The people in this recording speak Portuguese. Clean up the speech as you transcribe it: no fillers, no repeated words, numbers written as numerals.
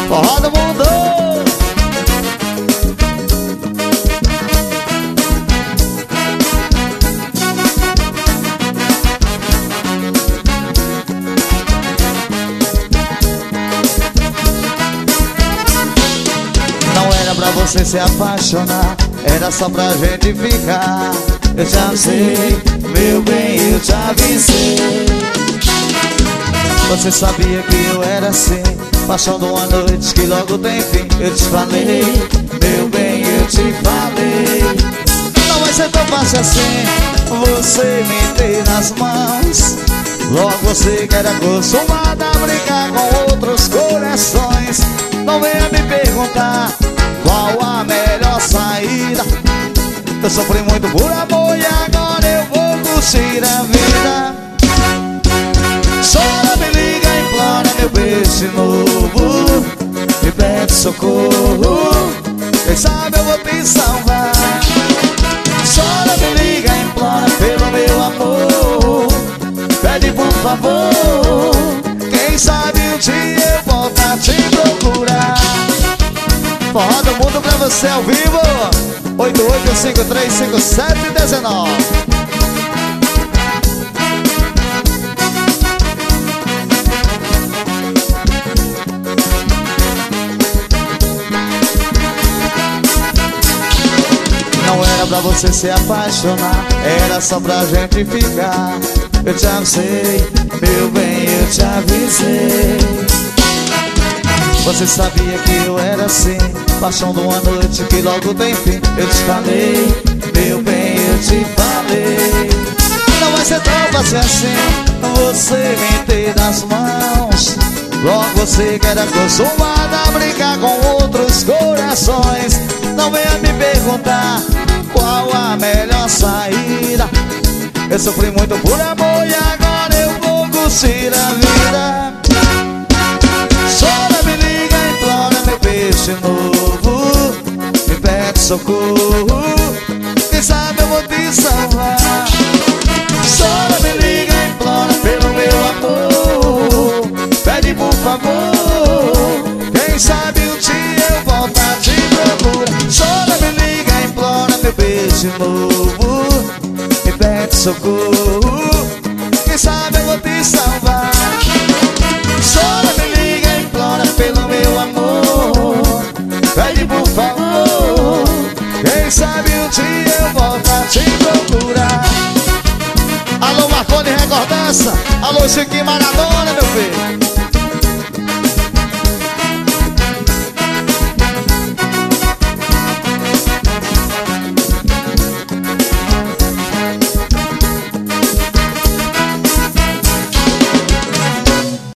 Forró do mundo. Não era pra você se apaixonar, era só pra gente ficar. Eu já sei, meu bem, eu te avisei. Você sabia que eu era assim, paixão de uma noite que logo tem fim. Eu te falei, meu bem, eu te falei. Não vai ser tão fácil assim, você me ter nas mãos. Logo você que era acostumada a brincar com outros corações. Não venha me perguntar qual a melhor saída. Eu sofri muito por amor e agora eu vou curtir a vida. Chora, me liga, implora meu beijo de novo. Me pede socorro, quem sabe eu vou te salvar. Chora, me liga, implora pelo meu amor. Pede por favor, quem sabe um dia eu volto a te procurar. Forró do mundo pra você ao vivo, 88535719. Não era pra você se apaixonar, era só pra gente ficar. Eu te avisei, meu bem, eu te avisei. Você sabia que eu era assim, paixão de uma noite que logo tem fim. Eu te falei, meu bem, eu te falei. Não vai ser tão fácil assim, você me ter nas mãos. Logo você que era acostumada a brincar com outros corações. Não venha me perguntar qual a melhor saída. Eu sofri muito por amor e agora eu vou curtir a vida. Chora, me liga, implora meu beijo de novo. Me pede socorro, quem sabe eu vou te salvar. Chora, me liga, implora pelo meu amor. Pede por favor, quem sabe um dia eu volto a te procurar. Chora, me liga, implora meu beijo de novo. Me pede socorro, quem sabe eu vou te salvar. Chora, me liga, implora pelo meu amor. Pede por favor, quem sabe um dia eu volto a te procurar. Alô Marconi Recordança, alô Chiquinho Maradona, meu